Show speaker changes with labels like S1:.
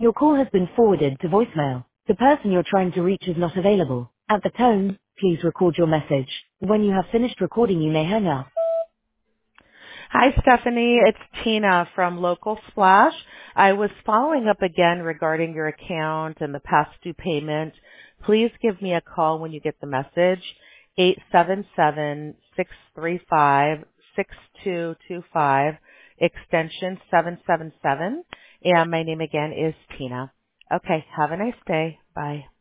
S1: Your call has been forwarded to voicemail. The person you're trying to reach is not available. At the tone, please record your message. When you have finished recording, you may hang up.
S2: Hi, Stephanie. It's Tina from Local Splash. I was following up again regarding your account and the past due payment. Please give me a call when you get the message, 877-635-6225, extension 777. And my name again is Tina. Okay, have a nice day. Bye.